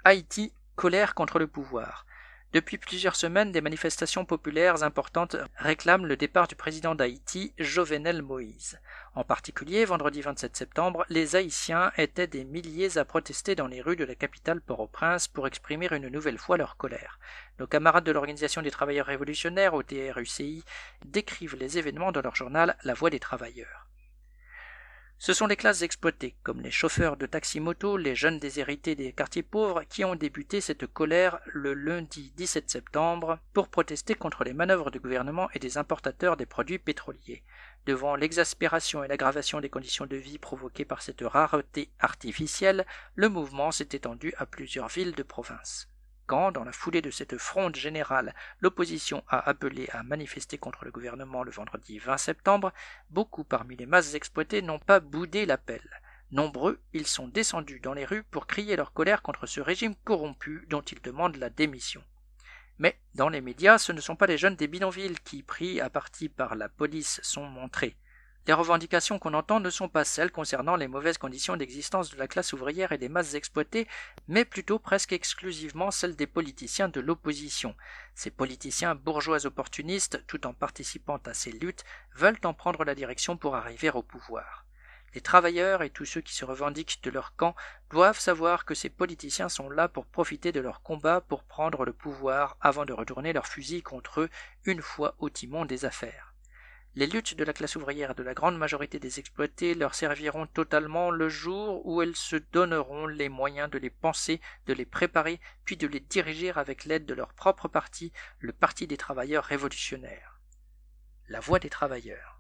Haïti, colère contre le pouvoir. Depuis plusieurs semaines, des manifestations populaires importantes réclament le départ du président d'Haïti, Jovenel Moïse. En particulier, vendredi 27 septembre, les Haïtiens étaient des milliers à protester dans les rues de la capitale Port-au-Prince pour exprimer une nouvelle fois leur colère. Nos camarades de l'Organisation des travailleurs révolutionnaires, OTR-UCI, décrivent les événements dans leur journal La Voix des travailleurs. Ce sont les classes exploitées, comme les chauffeurs de taxi-moto, les jeunes déshérités des quartiers pauvres, qui ont débuté cette colère le lundi 17 septembre pour protester contre les manœuvres du gouvernement et des importateurs des produits pétroliers. Devant l'exaspération et l'aggravation des conditions de vie provoquées par cette rareté artificielle, le mouvement s'est étendu à plusieurs villes de province. Quand, dans la foulée de cette fronde générale, l'opposition a appelé à manifester contre le gouvernement le vendredi 20 septembre, beaucoup parmi les masses exploitées n'ont pas boudé l'appel. Nombreux, ils sont descendus dans les rues pour crier leur colère contre ce régime corrompu dont ils demandent la démission. Mais, dans les médias, ce ne sont pas les jeunes des bidonvilles qui, pris à partie par la police, sont montrés. Les revendications qu'on entend ne sont pas celles concernant les mauvaises conditions d'existence de la classe ouvrière et des masses exploitées, mais plutôt presque exclusivement celles des politiciens de l'opposition. Ces politiciens bourgeois opportunistes, tout en participant à ces luttes, veulent en prendre la direction pour arriver au pouvoir. Les travailleurs et tous ceux qui se revendiquent de leur camp doivent savoir que ces politiciens sont là pour profiter de leur combat pour prendre le pouvoir avant de retourner leurs fusils contre eux une fois au timon des affaires. Les luttes de la classe ouvrière et de la grande majorité des exploités leur serviront totalement le jour où elles se donneront les moyens de les penser, de les préparer, puis de les diriger avec l'aide de leur propre parti, le Parti des travailleurs révolutionnaires. La Voix des travailleurs.